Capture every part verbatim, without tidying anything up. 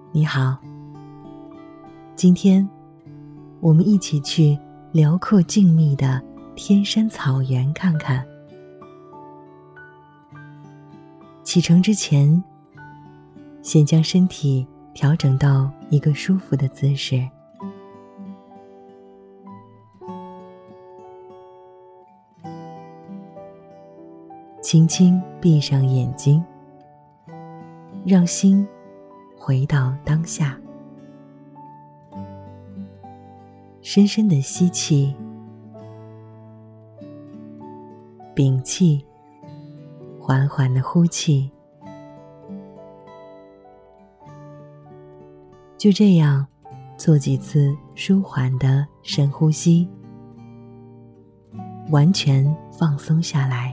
你好，今天我们一起去辽阔静谧的天山草原看看。启程之前，先将身体调整到一个舒服的姿势，轻轻闭上眼睛，让心回到当下，深深的吸气，屏气，缓缓的呼气。就这样做几次舒缓的深呼吸，完全放松下来。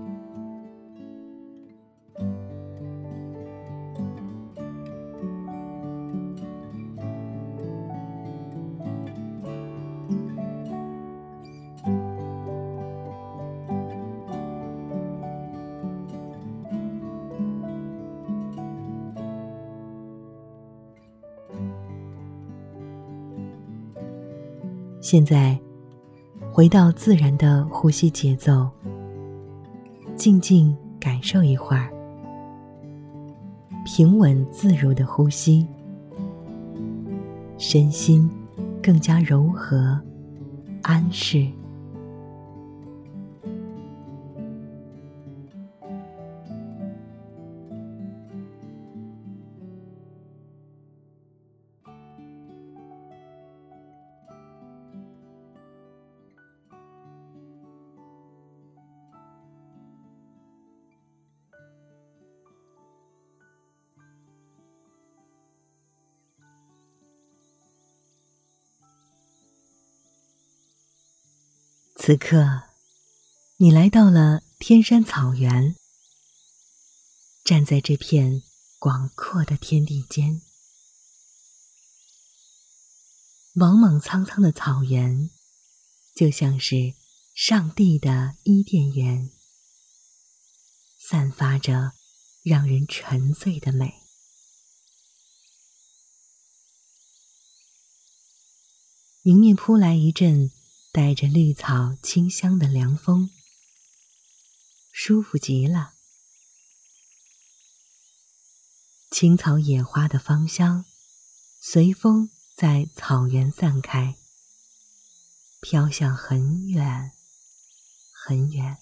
现在回到自然的呼吸节奏，静静感受一会儿，平稳自如的呼吸，身心更加柔和安适。此刻，你来到了天山草原，站在这片广阔的天地间，茫茫苍苍的草原，就像是上帝的伊甸园，散发着让人沉醉的美。迎面扑来一阵带着绿草清香的凉风，舒服极了。青草野花的芳香随风在草原散开，飘向很远很远。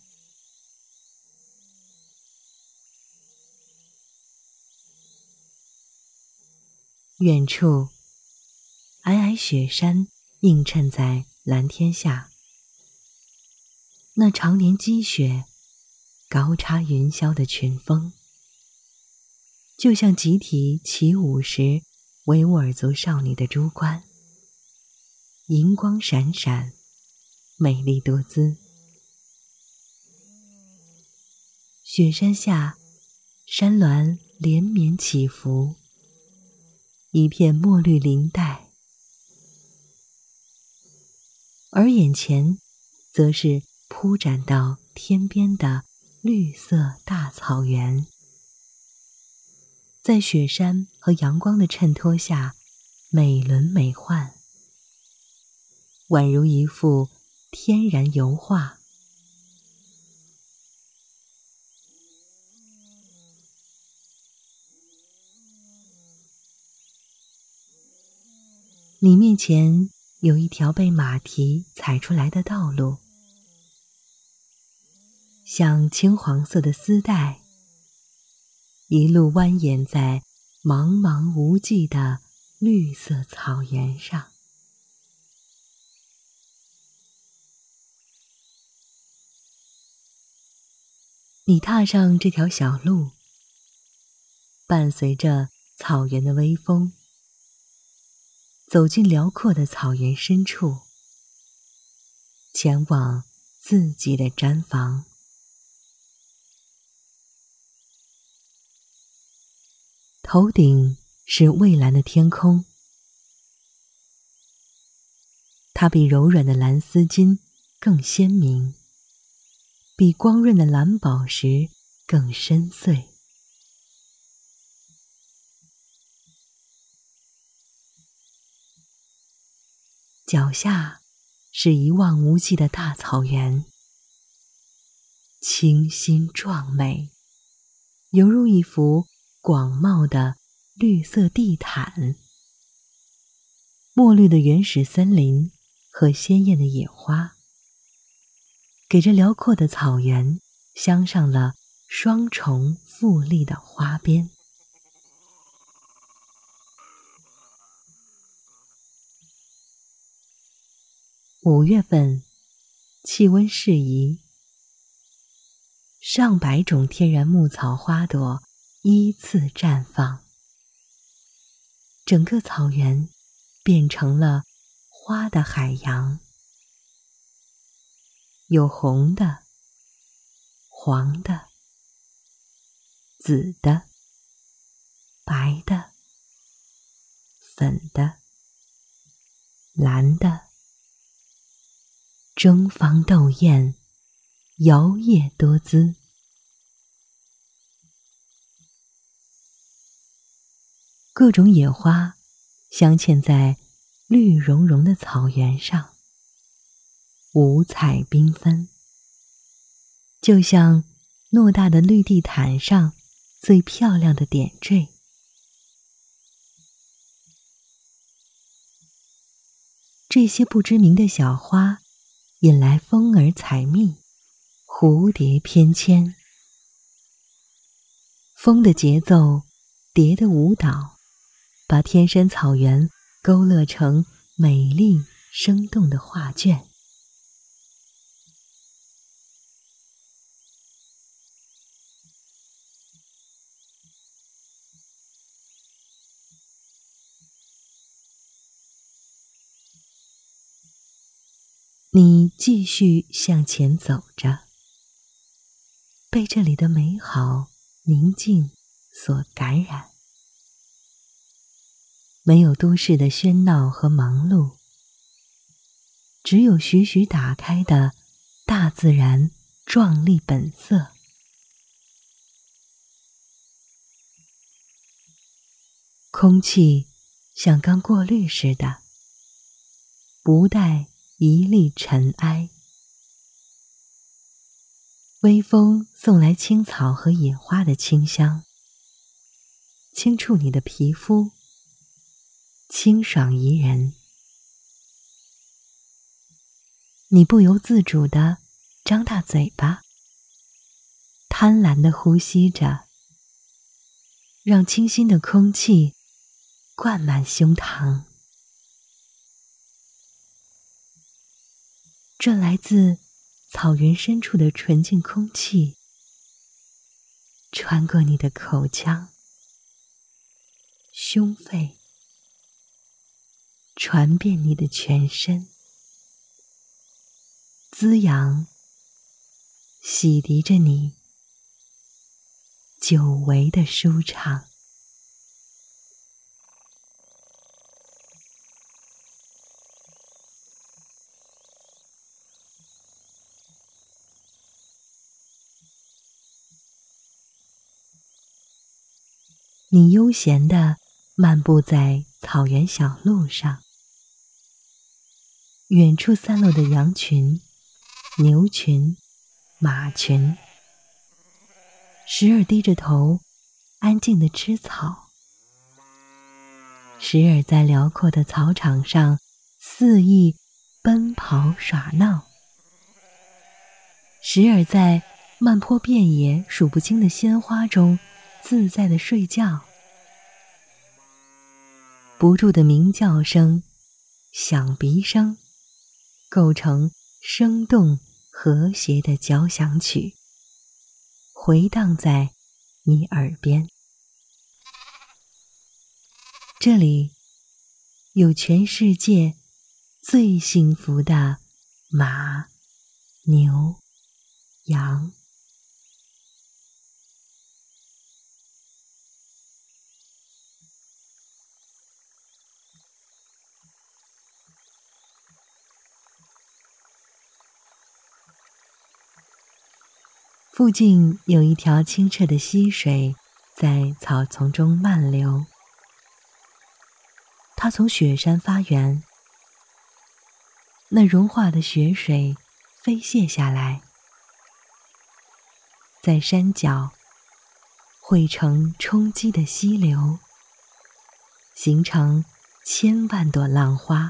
远处皑皑雪山映衬在蓝天下，那常年积雪高插云霄的群峰，就像集体起舞时维吾尔族少女的珠冠，银光闪闪，美丽多姿。雪山下，山峦连绵起伏，一片墨绿林带，而眼前则是铺展到天边的绿色大草原，在雪山和阳光的衬托下美轮美奂，宛如一幅天然油画。你面前有一条被马蹄踩出来的道路，像青黄色的丝带，一路蜿蜒在茫茫无际的绿色草原上。你踏上这条小路，伴随着草原的微风，走进辽阔的草原深处，前往自己的毡房。头顶是蔚蓝的天空，它比柔软的蓝丝巾更鲜明，比光润的蓝宝石更深邃。 脚下是一望无际的大草原，清新壮美，犹如一幅广袤的绿色地毯。墨绿的原始森林和鲜艳的野花，给这辽阔的草原镶上了双重富丽的花边。五月份，气温适宜，上百种天然牧草花朵依次绽放，整个草原变成了花的海洋，有红的、黄的、紫的、白的、粉的、蓝的，争芳斗艳，摇曳多姿。各种野花镶嵌在绿茸茸的草原上，五彩缤纷，就像偌大的绿地毯上最漂亮的点缀。这些不知名的小花引来蜂儿采蜜，蝴蝶翩跹，风的节奏，蝶的舞蹈，把天山草原勾勒成美丽生动的画卷。你继续向前走着，被这里的美好宁静所感染。没有都市的喧闹和忙碌，只有徐徐打开的大自然壮丽本色。空气像刚过滤似的，不带一粒尘埃。微风送来青草和野花的清香，轻触你的皮肤，清爽宜人。你不由自主地张大嘴巴，贪婪地呼吸着，让清新的空气灌满胸膛。这来自草原深处的纯净空气，穿过你的口腔、胸肺，传遍你的全身，滋养、洗涤着你久违的舒畅。你悠闲地漫步在草原小路上，远处散落的羊群、牛群、马群，时而低着头安静地吃草，时而在辽阔的草场上肆意奔跑耍闹，时而在漫坡遍野数不清的鲜花中自在地睡觉。不住的鸣叫声、响鼻声，构成生动和谐的交响曲，回荡在你耳边。这里有全世界最幸福的马、牛、羊。附近有一条清澈的溪水在草丛中漫流，它从雪山发源， 那融化的雪水飞泻下来，在山脚汇成冲击的溪流，形成千万朵浪花，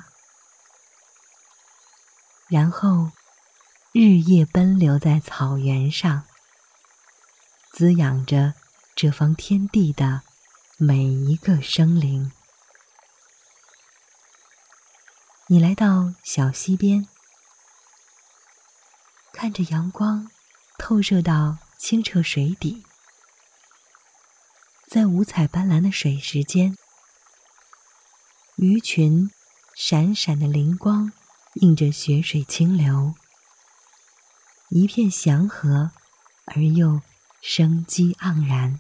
然后日夜奔流在草原上，滋养着这方天地的每一个生灵。你来到小溪边，看着阳光透射到清澈水底，在五彩斑斓的水石间，鱼群闪闪的灵光映着雪水清流，一片祥和而又生机盎然。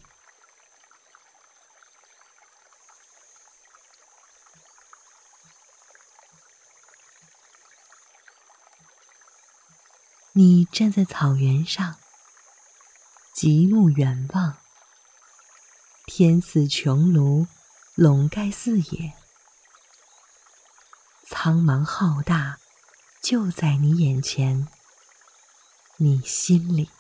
你站在草原上，极目远望，天似穹庐，笼盖四野，苍茫浩大，就在你眼前，你心里。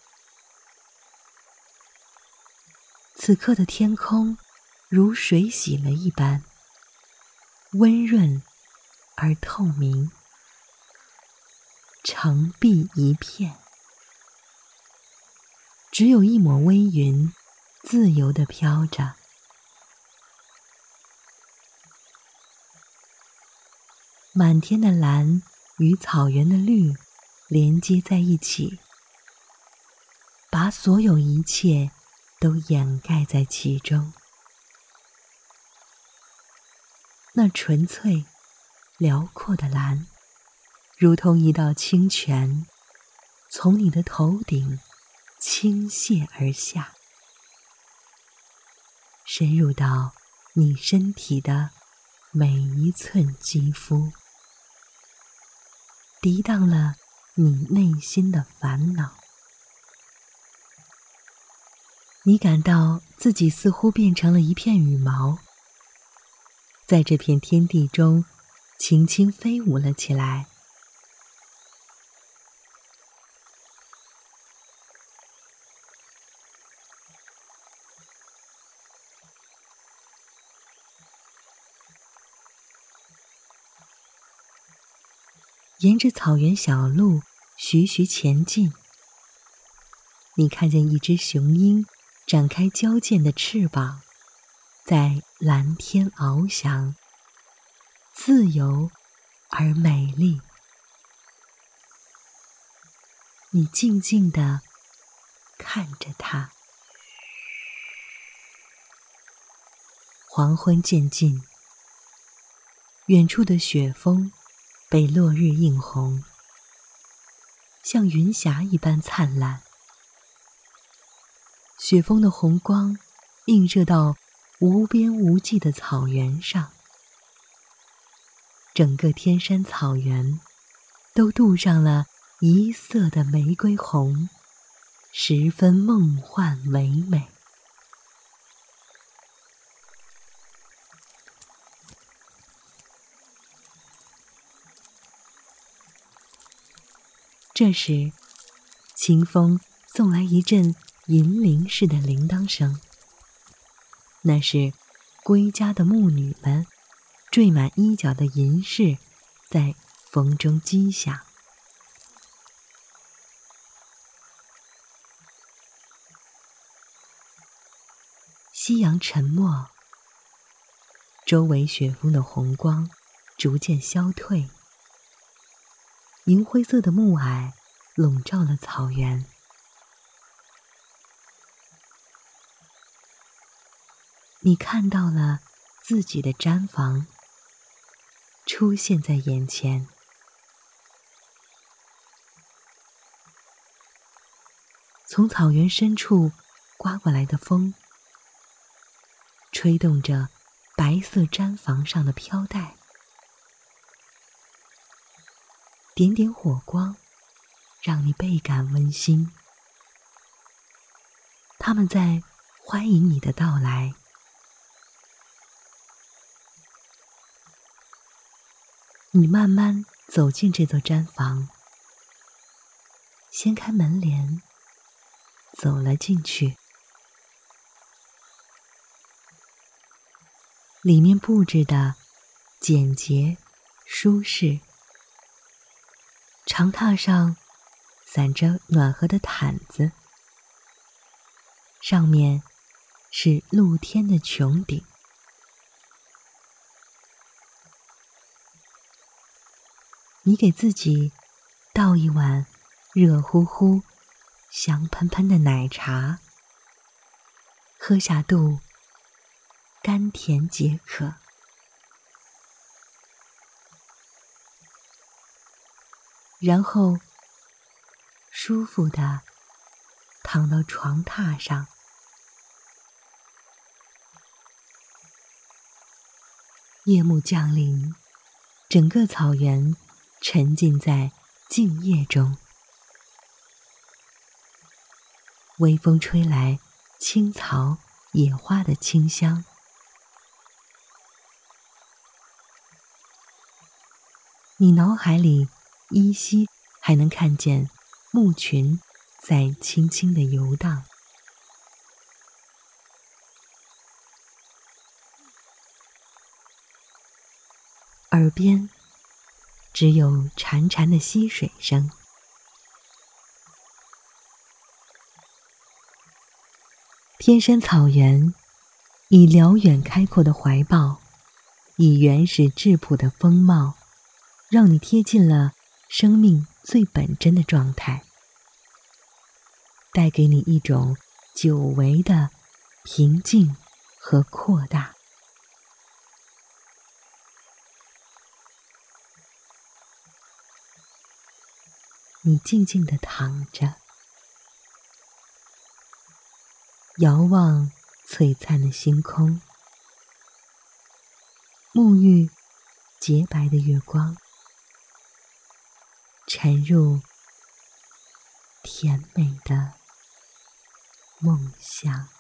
此刻的天空如水洗了一般，温润而透明，澄碧一片，只有一抹微云自由地飘着。满天的蓝与草原的绿连接在一起，把所有一切都掩盖在其中。那纯粹辽阔的蓝，如同一道清泉，从你的头顶倾泻而下，深入到你身体的每一寸肌肤，涤荡了你内心的烦恼。你感到自己似乎变成了一片羽毛，在这片天地中轻轻飞舞了起来。沿着草原小路徐徐前进，你看见一只雄鹰展开矫健的翅膀，在蓝天翱翔，自由而美丽。你静静地看着它。黄昏渐近，远处的雪峰被落日映红，像云霞一般灿烂。雪峰的红光映射到无边无际的草原上，整个天山草原都镀上了一色的玫瑰红，十分梦幻唯美。这时，清风送来一阵银铃似的铃铛声，那是归家的牧女们缀满衣角的银饰在风中击响。夕阳沉没，周围雪峰的红光逐渐消退，银灰色的暮霭笼罩了草原。你看到了自己的毡房出现在眼前，从草原深处刮过来的风，吹动着白色毡房上的飘带，点点火光让你倍感温馨，他们在欢迎你的到来。你慢慢走进这座毡房，掀开门帘，走了进去。里面布置的简洁舒适，长榻上散着暖和的毯子，上面是露天的穹顶。你给自己倒一碗热乎乎、香喷喷的奶茶，喝下肚，甘甜解渴。然后舒服地躺到床榻上，夜幕降临，整个草原沉浸在静夜中。微风吹来青草野花的清香，你脑海里依稀还能看见牧群在轻轻地游荡。耳边只有潺潺的溪水声。天山草原以辽远开阔的怀抱，以原始质朴的风貌，让你贴近了生命最本真的状态，带给你一种久违的平静和扩大。你静静地躺着，遥望璀璨的星空，沐浴洁白的月光，沉入甜美的梦乡。